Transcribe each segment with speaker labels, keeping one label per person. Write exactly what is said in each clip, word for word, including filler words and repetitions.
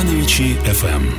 Speaker 1: Барановичи эф эм.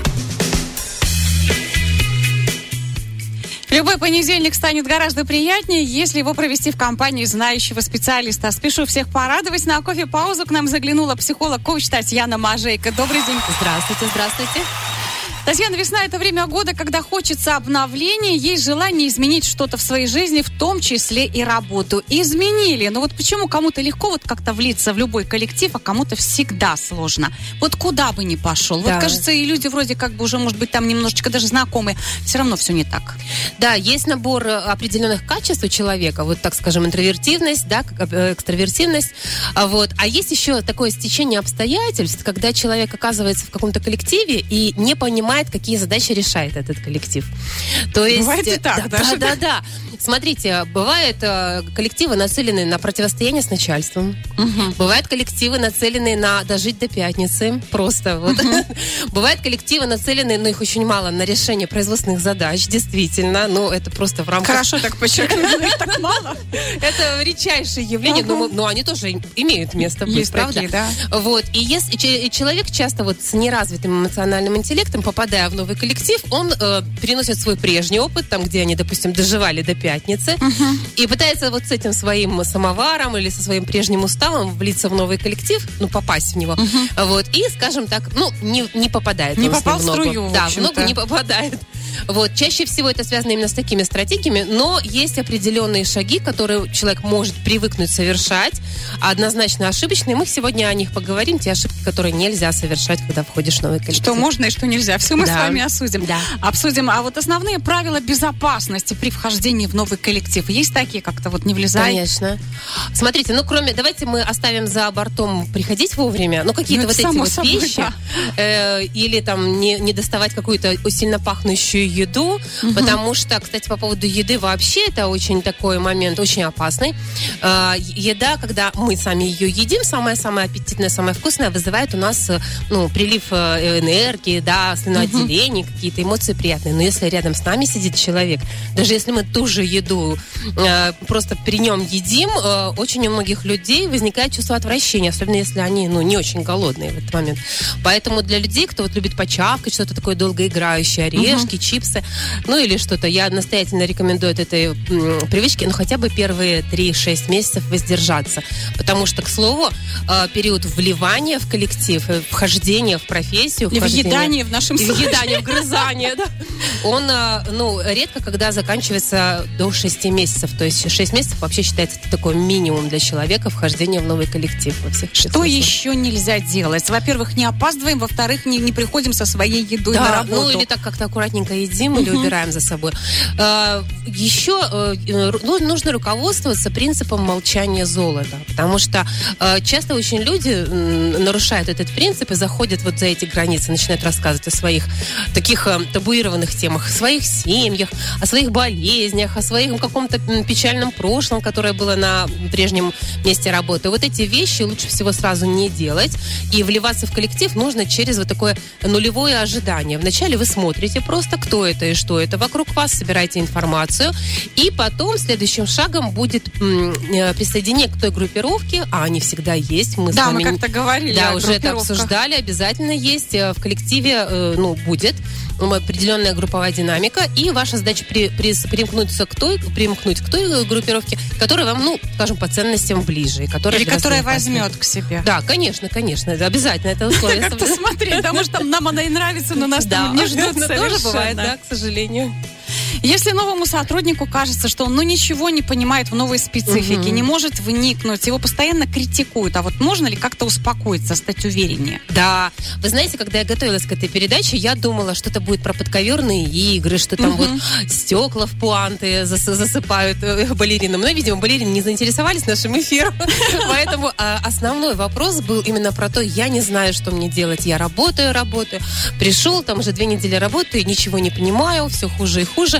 Speaker 2: Любой понедельник станет гораздо приятнее, если его провести в компании знающего специалиста. Спешу всех порадовать. На кофе-паузу к нам заглянула психолог-коуч Татьяна Мажейко. Добрый день.
Speaker 3: Здравствуйте, здравствуйте.
Speaker 2: Татьяна, весна – это время года, когда хочется обновления, есть желание изменить что-то в своей жизни, в том числе и работу. Изменили. Но вот почему кому-то легко вот как-то влиться в любой коллектив, а кому-то всегда сложно? Вот куда бы ни пошел. Да. Вот, кажется, и люди вроде как бы уже, может быть, там немножечко даже знакомые. Все равно все не так.
Speaker 3: Да, есть набор определенных качеств у человека. Вот, так скажем, интровертивность, да, экстравертивность. Вот. А есть еще такое стечение обстоятельств, когда человек оказывается в каком-то коллективе и не понимает, какие задачи решает этот коллектив. То есть,
Speaker 2: бывает и так,
Speaker 3: да, да, да, да. Смотрите, бывают э, коллективы, нацеленные на противостояние с начальством. Угу. Бывают коллективы, нацеленные на дожить до пятницы. Просто вот. Угу. Бывают коллективы, нацеленные, но их очень мало, на решение производственных задач. Действительно. Ну, это просто в рамках...
Speaker 2: Хорошо так подчеркнули, их так мало.
Speaker 3: Это редчайшее явление, но они тоже имеют место быть, правда? Вот. И если человек часто вот с неразвитым эмоциональным интеллектом, попадая в новый коллектив, он переносит свой прежний опыт, там, где они, допустим, доживали до пятницы, uh-huh. и пытается вот с этим своим самоваром или со своим прежним уставом влиться в новый коллектив, ну, попасть в него. Uh-huh. Вот, и, скажем так, ну, не, не попадает.
Speaker 2: Не попал в струю,
Speaker 3: да, в ногу не попадает. Вот, чаще всего это связано именно с такими стратегиями, но есть определенные шаги, которые человек может привыкнуть совершать, однозначно ошибочные. Мы сегодня о них поговорим, те ошибки, которые нельзя совершать, когда входишь в новый коллектив.
Speaker 2: Что можно и что нельзя. Все мы
Speaker 3: да.
Speaker 2: с вами осудим.
Speaker 3: Да.
Speaker 2: Обсудим. А вот основные правила безопасности при вхождении в новый коллектив. Есть такие, как-то вот не влезай?
Speaker 3: Конечно. Смотрите, ну, кроме... Давайте мы оставим за бортом приходить вовремя, ну, какие-то ну, вот эти вот собой, вещи. Да. Э, или там не, не доставать какую-то сильно пахнущую еду, угу. потому что, кстати, по поводу еды вообще это очень такой момент, очень опасный. Э, еда, когда мы сами ее едим, самая-самая аппетитная, самая вкусная, вызывает у нас, ну, прилив энергии, да, слюноотделение, угу. какие-то эмоции приятные. Но если рядом с нами сидит человек, даже если мы ту же еду э, просто при нем едим, э, очень у многих людей возникает чувство отвращения, особенно если они, ну, не очень голодные в этот момент. Поэтому для людей, кто вот любит почавкать, что-то такое долгоиграющее, орешки, угу. чипсы, ну, или что-то, я настоятельно рекомендую от этой м, привычки, ну, хотя бы первые три-шесть месяцев воздержаться. Потому что, к слову, э, период вливания в коллектив, вхождения в профессию,
Speaker 2: и въедание в нашем случае.
Speaker 3: Въедание, вгрызание, да. Он, ну, редко когда заканчивается до шести месяцев. То есть шесть месяцев вообще считается такой минимум для человека вхождения в новый коллектив. Во всех
Speaker 2: Что смыслах. Еще нельзя делать? Во-первых, не опаздываем, во-вторых, не, не приходим со своей едой
Speaker 3: да,
Speaker 2: на работу.
Speaker 3: Ну, или так как-то аккуратненько едим, uh-huh. или убираем за собой. А, еще ну, нужно руководствоваться принципом молчания золота. Потому что а, часто очень люди м, нарушают этот принцип и заходят вот за эти границы, начинают рассказывать о своих таких а, табуированных темах, о своих семьях, о своих болезнях, о своем каком-то печальном прошлом, которое было на прежнем месте работы. Вот эти вещи лучше всего сразу не делать. И вливаться в коллектив нужно через вот такое нулевое ожидание. Вначале вы смотрите просто, кто это и что это вокруг вас, собираете информацию. И потом следующим шагом будет м, присоединение к той группировке, а они всегда есть. Мы
Speaker 2: да,
Speaker 3: с вами
Speaker 2: мы как-то говорили.
Speaker 3: Да, уже это обсуждали, обязательно есть. В коллективе, э, ну, будет определенная групповая динамика, и ваша задача при, при, примкнуться к той, примкнуть к той группировке, которая вам, ну, скажем, по ценностям ближе. И которая
Speaker 2: Или которая возьмет к себе.
Speaker 3: Да, конечно, конечно, это обязательно, это условие.
Speaker 2: Как-то смотри, потому что нам она и нравится, но нас там не ждут совершенно.
Speaker 3: Тоже бывает, да, к сожалению.
Speaker 2: Если новому сотруднику кажется, что он ну, ничего не понимает в новой специфике, угу. не может вникнуть, его постоянно критикуют, а вот можно ли как-то успокоиться, стать увереннее? Да.
Speaker 3: Вы знаете, когда я готовилась к этой передаче, я думала, что это будет про подковерные игры, что там угу. вот стекла в пуанты зас- засыпают балеринам. Но, видимо, балерины не заинтересовались нашим эфиром. Поэтому основной вопрос был именно про то, я не знаю, что мне делать. Я работаю, работаю. Пришел, там уже две недели работаю, ничего не понимаю, все хуже и хуже.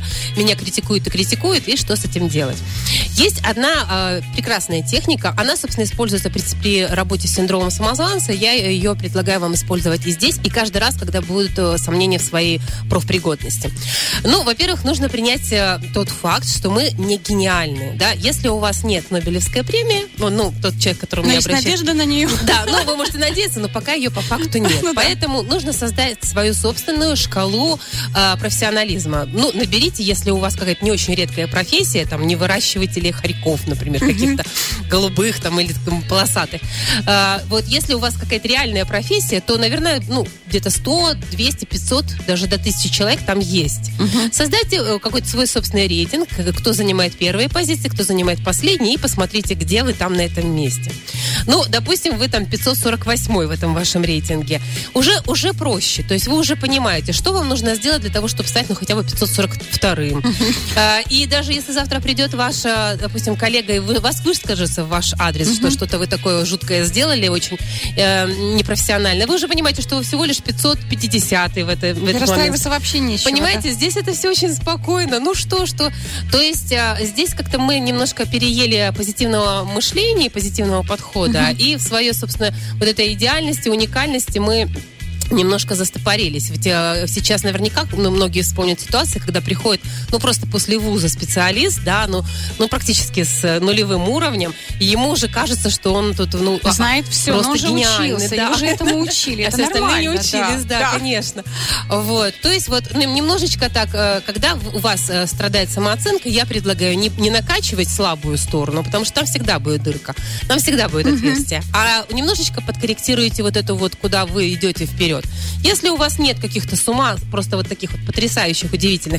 Speaker 3: меня критикуют и критикуют, и что с этим делать. Есть одна э, прекрасная техника, она, собственно, используется при, при работе с синдромом самозванца, я ее предлагаю вам использовать и здесь, и каждый раз, когда будут э, сомнения в своей профпригодности. Ну, во-первых, нужно принять э, тот факт, что мы не гениальны, да, если у вас нет Нобелевской премии, ну, ну тот человек, к которому я обращаюсь...
Speaker 2: надежда на нее.
Speaker 3: Да, ну, вы можете надеяться, но пока ее по факту нет. Ну, поэтому да. нужно создать свою собственную шкалу э, профессионализма. Ну, наберите, если у вас какая-то не очень редкая профессия, там, не выращиватели хорьков, например, каких-то голубых там или там, полосатых. Э, вот если у вас какая-то реальная профессия, то, наверное, ну, где-то сто, двести, пятьсот, даже до тысячи человек там есть. Uh-huh. Создайте какой-то свой собственный рейтинг, кто занимает первые позиции, кто занимает последние, и посмотрите, где вы там на этом месте. Ну, допустим, вы там пятьсот сорок восьмой в этом вашем рейтинге. Уже, уже проще. То есть вы уже понимаете, что вам нужно сделать для того, чтобы стать, ну, хотя бы пятьсот сорок вторым. Uh-huh. А, и даже если завтра придет ваша, допустим, коллега, и вы, вас выскажется в ваш адрес, uh-huh. что что-то вы такое жуткое сделали, очень э, непрофессионально, вы уже понимаете, что вы всего лишь пятьсот пятидесятый в, это, в этот момент.
Speaker 2: Расстраиваться вообще нечего.
Speaker 3: Понимаете, да? Здесь это все очень спокойно. Ну что, что? То есть а, здесь как-то мы немножко переели позитивного мышления, позитивного подхода, uh-huh. и в своей, собственно, вот этой идеальности, уникальности мы немножко застопорились. Ведь э, сейчас наверняка ну, многие вспомнят ситуации, когда приходит, ну, просто после вуза специалист, да, ну, ну практически с нулевым уровнем, и ему уже кажется, что он тут, ну,
Speaker 2: знает все,
Speaker 3: просто
Speaker 2: он уже
Speaker 3: гениальный,
Speaker 2: учился,
Speaker 3: да.
Speaker 2: его уже этому учили,
Speaker 3: а
Speaker 2: это
Speaker 3: все остальные не
Speaker 2: нормально,
Speaker 3: учились, да,
Speaker 2: да,
Speaker 3: да, конечно. Вот, то есть вот немножечко так, когда у вас страдает самооценка, я предлагаю не, не накачивать слабую сторону, потому что там всегда будет дырка, там всегда будет отверстие, uh-huh. а немножечко подкорректируете вот эту вот, куда вы идете вперед. Если у вас нет каких-то с ума, просто вот таких вот потрясающих, удивительных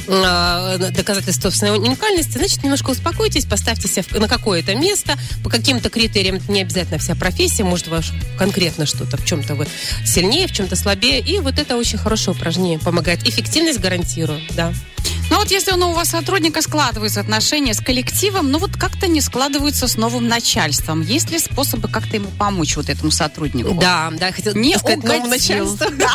Speaker 3: э, доказательств собственной уникальности, значит, немножко успокойтесь, поставьте себя на какое-то место, по каким-то критериям, не обязательно вся профессия, может, ваш конкретно что-то, в чем-то вы сильнее, в чем-то слабее, и вот это очень хорошее упражнение, помогает. Эффективность гарантирую, да.
Speaker 2: Ну вот если у нового сотрудника складываются отношения с коллективом, но вот как-то не складываются с новым начальством. Есть ли способы как-то ему помочь, вот этому сотруднику?
Speaker 3: Да, да, хотела
Speaker 2: не
Speaker 3: сказать новому начальству.
Speaker 2: Да.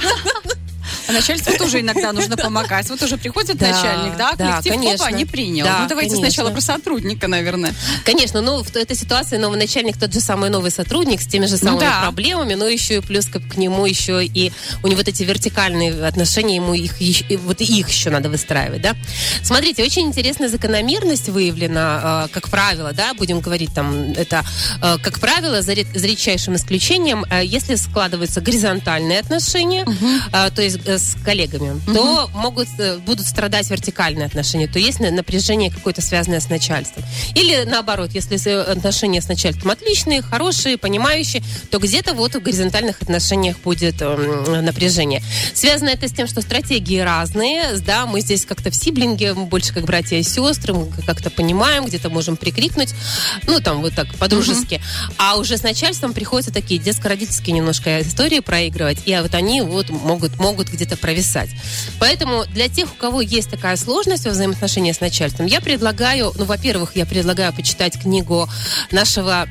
Speaker 2: А начальству тоже иногда нужно помогать. Вот уже приходит да, начальник, да, коллектив,
Speaker 3: да,
Speaker 2: опа, не принял.
Speaker 3: Да,
Speaker 2: ну, давайте
Speaker 3: конечно.
Speaker 2: сначала про сотрудника, наверное.
Speaker 3: Конечно, ну, в этой ситуации новый начальник тот же самый новый сотрудник с теми же самыми ну, да. проблемами, но еще и плюс к, к нему еще и у него вот эти вертикальные отношения, ему их, вот их еще надо выстраивать, да. Смотрите, очень интересная закономерность выявлена, как правило, да, будем говорить там, это, как правило, за, за редчайшим исключением, если складываются горизонтальные отношения, угу. то есть с коллегами, угу. то могут, будут страдать вертикальные отношения, то есть напряжение какое-то связанное с начальством. Или наоборот, если отношения с начальством отличные, хорошие, понимающие, то где-то вот в горизонтальных отношениях будет э, напряжение. Связано это с тем, что стратегии разные, да, мы здесь как-то в сиблинге, мы больше как братья и сестры, мы как-то понимаем, где-то можем прикрикнуть, ну там вот так по-дружески. Угу. А уже с начальством приходится такие детско-родительские немножко истории проигрывать, и вот они вот могут, могут где-то провисать. Поэтому для тех, у кого есть такая сложность во взаимоотношениях с начальством, я предлагаю, ну, во-первых, я предлагаю почитать книгу нашего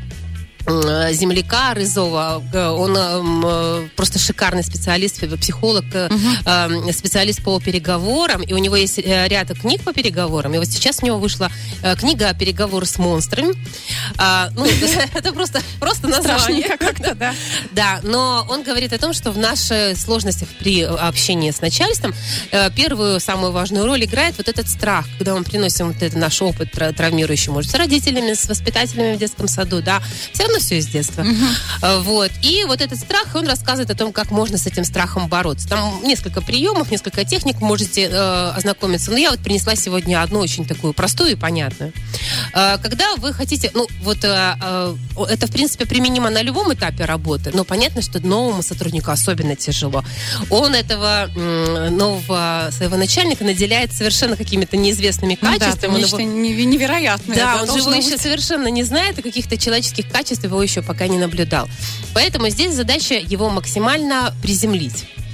Speaker 3: земляка Рызова. Он э, просто шикарный специалист, психолог, uh-huh. э, специалист по переговорам. И у него есть ряд книг по переговорам. И вот сейчас у него вышла э, книга «Переговоры с монстрами». Э, ну, это просто, просто название.
Speaker 2: как-то, да.
Speaker 3: Да, но он говорит о том, что в наших сложностях при общении с начальством э, первую, самую важную роль играет вот этот страх, когда мы приносим вот этот наш опыт травмирующий, может, с родителями, с воспитателями в детском саду, да, все равно все из детства. Uh-huh. Вот. И вот этот страх, он рассказывает о том, как можно с этим страхом бороться. Там несколько приемов, несколько техник, можете э, ознакомиться. Но я вот принесла сегодня одну очень такую простую и понятную. Э, когда вы хотите, ну, вот э, э, это, в принципе, применимо на любом этапе работы, но понятно, что новому сотруднику особенно тяжело. Он этого э, нового своего начальника наделяет совершенно какими-то неизвестными качествами.
Speaker 2: Ну, да, нечто его... невероятное.
Speaker 3: Да, он же его еще совершенно не знает, и каких-то человеческих качеств его еще пока не наблюдал. Поэтому здесь задача его максимально приземлить.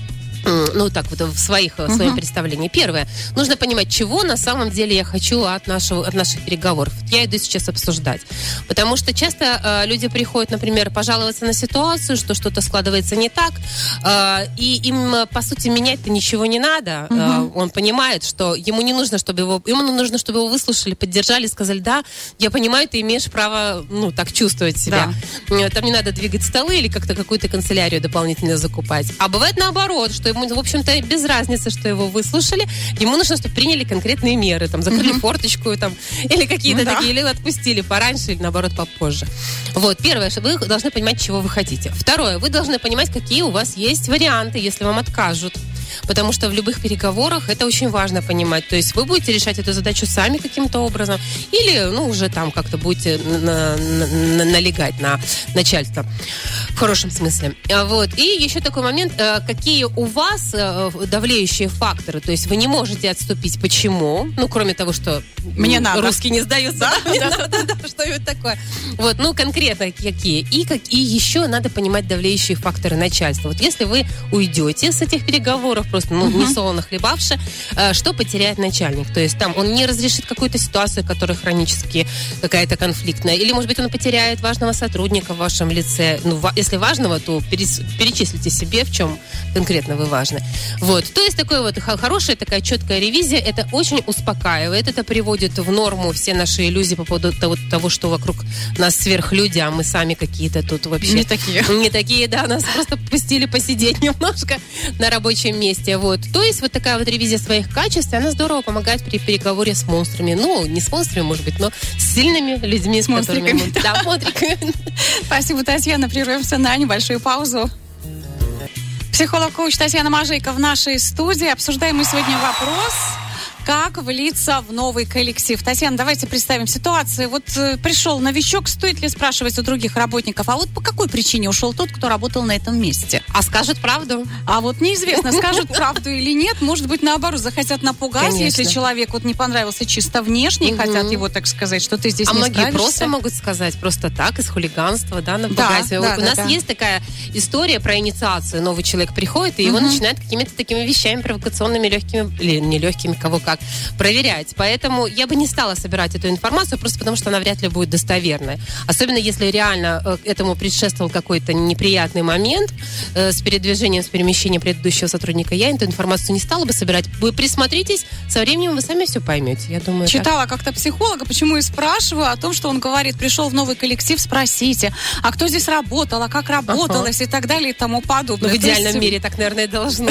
Speaker 3: Ну, так вот, в своих, в своем uh-huh. представлении. Первое. Нужно понимать, чего на самом деле я хочу от, нашего, от наших переговоров. Я иду сейчас обсуждать. Потому что часто э, люди приходят, например, пожаловаться на ситуацию, что что-то складывается не так, э, и им, по сути, менять-то ничего не надо. Uh-huh. Э, он понимает, что ему не нужно, чтобы его... Ему нужно, чтобы его выслушали, поддержали, сказали, да, я понимаю, ты имеешь право, ну, так чувствовать себя. Да. Там не надо двигать столы или как-то какую-то канцелярию дополнительно закупать. А бывает наоборот, что ему, в общем-то, без разницы, что его выслушали. Ему нужно, чтобы приняли конкретные меры. Там, закрыли mm-hmm. форточку там, или какие-то ну, такие, да. или отпустили пораньше, или, наоборот, попозже. Вот, первое, что вы должны понимать, чего вы хотите. Второе, вы должны понимать, какие у вас есть варианты, если вам откажут. Потому что в любых переговорах это очень важно понимать. То есть вы будете решать эту задачу сами каким-то образом, или, ну, уже там как-то будете на, на, на, налегать на начальство. В хорошем смысле. Вот. И еще такой момент, какие у вас давлеющие факторы. То есть вы не можете отступить. Почему? Ну, кроме того, что
Speaker 2: мне надо.
Speaker 3: Русские не сдаются. Да? Мне да, надо, да, да, что это такое. Вот, ну, конкретно какие. И, как, и еще надо понимать давлеющие факторы начальства. Вот если вы уйдете с этих переговоров, просто, ну, uh-huh. несолоно хлебавши, что потеряет начальник? То есть там он не разрешит какую-то ситуацию, которая хронически какая-то конфликтная. Или, может быть, он потеряет важного сотрудника в вашем лице. Ну, если важного, то перечислите себе, в чем конкретно вы важны. Вот. То есть такой вот хорошая, такая четкая ревизия, это очень успокаивает, это приводит в норму все наши иллюзии по поводу того, того что вокруг нас сверхлюди, а мы сами какие-то тут вообще...
Speaker 2: Не такие.
Speaker 3: Не такие, да, нас просто пустили посидеть немножко на рабочем месте. Вот. То есть вот такая вот ревизия своих качеств, она здорово помогает при переговоре с монстрами. Ну, не с монстрами, может быть, но с сильными людьми.
Speaker 2: С монстриками.
Speaker 3: Которыми... Да, монстриками.
Speaker 2: Спасибо, Татьяна. Прервемся на небольшую паузу. Психолог-коуч Татьяна Мажейко в нашей студии. Обсуждаем мы сегодня вопрос, как влиться в новый коллектив. Татьяна, давайте представим ситуацию. Вот э, пришел новичок, стоит ли спрашивать у других работников, а вот по какой причине ушел тот, кто работал на этом месте?
Speaker 3: А скажут правду?
Speaker 2: А вот неизвестно, скажут правду или нет. Может быть, наоборот, захотят напугать, конечно. Если человек вот не понравился чисто внешне, угу. хотят его, так сказать, что ты здесь
Speaker 3: а
Speaker 2: не
Speaker 3: справишься. А многие просто могут сказать, просто так, из хулиганства, да, напугать. Да, да, у да, нас да. есть такая история про инициацию. Новый человек приходит, и его угу. начинают какими-то такими вещами провокационными, легкими, или не легкими, кого как, проверять. Поэтому я бы не стала собирать эту информацию, просто потому что она вряд ли будет достоверной. Особенно если реально э, этому предшествовал какой-то неприятный момент э, с передвижением, с перемещением предыдущего сотрудника. Я эту информацию не стала бы собирать. Вы присмотритесь, со временем вы сами все поймете. Я думаю,
Speaker 2: читала
Speaker 3: так.
Speaker 2: как-то психолога, почему и спрашиваю о том, что он говорит, пришел в новый коллектив, спросите, а кто здесь работал, а как работалось, ага. и так далее, и тому подобное.
Speaker 3: Ну, в идеальном есть... мире так, наверное, должно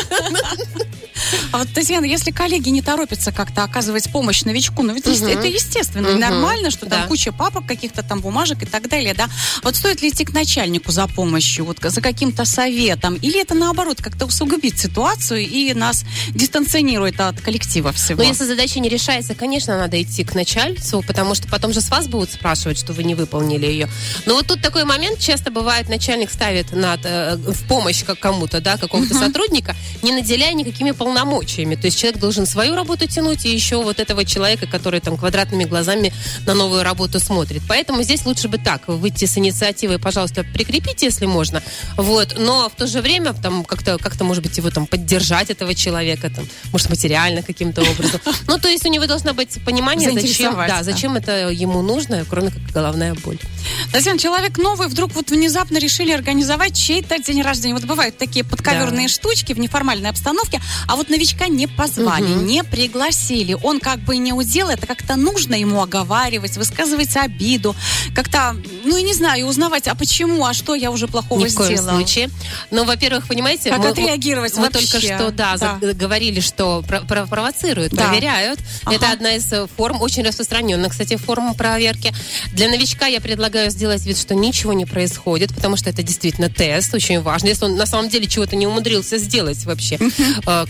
Speaker 3: быть.
Speaker 2: А вот, Татьяна, если коллеги не торопятся как-то оказывать помощь новичку, ну ведь угу. это естественно, угу. нормально, что там да. куча папок, каких-то там бумажек и так далее, да. Вот стоит ли идти к начальнику за помощью, вот за каким-то советом, или это наоборот как-то усугубит ситуацию и нас дистанционирует от коллектива всего?
Speaker 3: Ну, если задача не решается, конечно, надо идти к начальству, потому что потом же с вас будут спрашивать, что вы не выполнили ее. Но вот тут такой момент, часто бывает, начальник ставит над, э, в помощь как кому-то, да, какого-то угу. сотрудника, не наделяя никакими полномочиями. То есть человек должен свою работу тянуть, и еще вот этого человека, который там квадратными глазами на новую работу смотрит. Поэтому здесь лучше бы так, выйти с инициативой, пожалуйста, прикрепите, если можно. Вот. Но в то же время там как-то, как-то может быть, его там поддержать, этого человека, там, может, материально каким-то образом. Ну, то есть у него должно быть понимание, зачем, да, зачем это ему нужно, кроме как головная боль.
Speaker 2: Татьяна, человек новый, вдруг вот внезапно решили организовать чей-то день рождения. Вот бывают такие подковерные да. штучки в неформальной обстановке, а вот новичка не позвали, угу. не пригласили. Он как бы не удел, это как-то нужно ему оговаривать, высказывать обиду, как-то, ну, и не знаю, узнавать, а почему, а что я уже плохого
Speaker 3: Ни
Speaker 2: сделала.
Speaker 3: Ни в коем случае. Ну, во-первых, понимаете,
Speaker 2: как
Speaker 3: мы,
Speaker 2: отреагировать
Speaker 3: мы
Speaker 2: вообще?
Speaker 3: только что, да, да. За, говорили, что про, про, провоцируют, да. проверяют. Ага. Это одна из форм, очень распространенных, кстати, форм проверки. Для новичка я предлагаю сделать вид, что ничего не происходит, потому что это действительно тест, очень важно. Если он на самом деле чего-то не умудрился сделать вообще, uh-huh. э, какого-то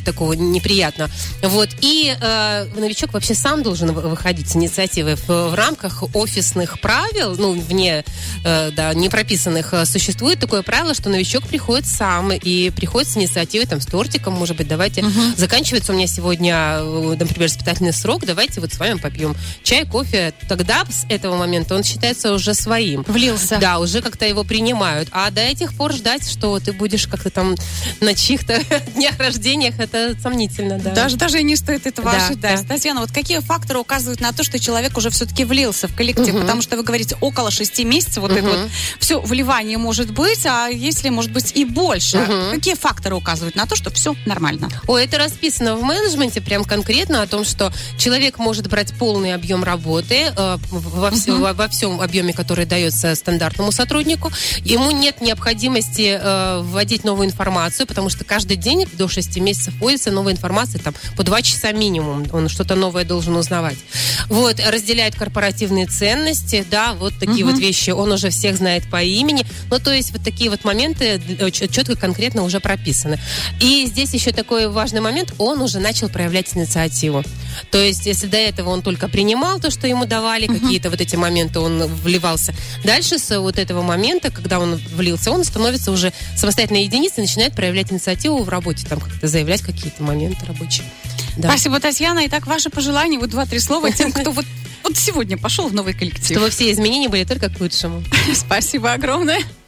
Speaker 3: такого неприятного. Вот. И э, новичок вообще сам должен выходить с инициативой в, в рамках офисных правил, ну, вне, э, да, не прописанных. Существует такое правило, что новичок приходит сам и приходит с инициативой, там, с тортиком, может быть, давайте, uh-huh. заканчивается у меня сегодня, например, испытательный срок, давайте вот с вами попьем чай, кофе. Тогда с этого момента он считается уже своим.
Speaker 2: Влился.
Speaker 3: Да, уже как-то его принимают. А до этих пор ждать, что ты будешь как-то там на чьих-то днях рождениях, это сомнительно, да.
Speaker 2: Даже, даже и не стоит этого
Speaker 3: да,
Speaker 2: ожидать.
Speaker 3: Да.
Speaker 2: Татьяна, вот какие факторы указывают на то, что человек уже все-таки влился в коллектив? Uh-huh. Потому что вы говорите, около шести месяцев вот uh-huh. это вот все вливание может быть, а если, может быть, и больше. Uh-huh. Какие факторы указывают на то, что все нормально?
Speaker 3: Ой, это расписано в менеджменте прям конкретно о том, что человек может брать полный объем работы э, во, все, uh-huh. во, во всем объеме, который дается стандартному сотруднику. Ему нет необходимости э, вводить новую информацию, потому что каждый день до шести месяцев вводится новая информация, там, по два часа минимум. Он что-то новое должен узнавать. Вот, разделяет корпоративные ценности, да, вот такие uh-huh. вот вещи. Он уже всех знает по имени. Ну, то есть вот такие вот моменты четко, конкретно уже прописаны. И здесь еще такой важный момент, он уже начал проявлять инициативу. То есть, если до этого он только принимал то, что ему давали, uh-huh. какие-то вот эти моменты, он вливался. Дальше с вот этого момента, когда он влился, он становится уже самостоятельной единицей и начинает проявлять инициативу в работе, там как-то заявлять какие-то моменты рабочие.
Speaker 2: Да. Спасибо, Татьяна. Итак, ваши пожелания, вот два-три слова тем, кто вот, вот сегодня пошел в новый коллектив.
Speaker 3: Чтобы все изменения были только к лучшему.
Speaker 2: Спасибо огромное.